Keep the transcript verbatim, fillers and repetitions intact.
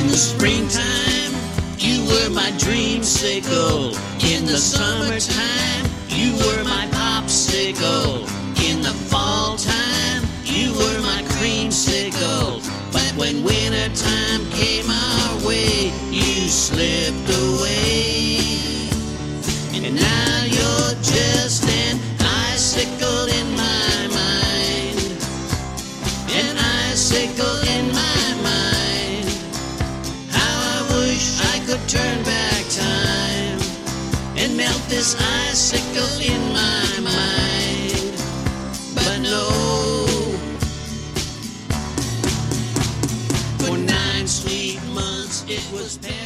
In the springtime, you were my dreamsicle. In the summertime, you were my popsicle. In the fall time, you were my creamsicle. But when wintertime came our way, you slipped away. And now you're just an icicle in my mind. An icicle in my mind. How I wish I could turn back time and melt this icicle in my mind. But no, for nine sweet months it was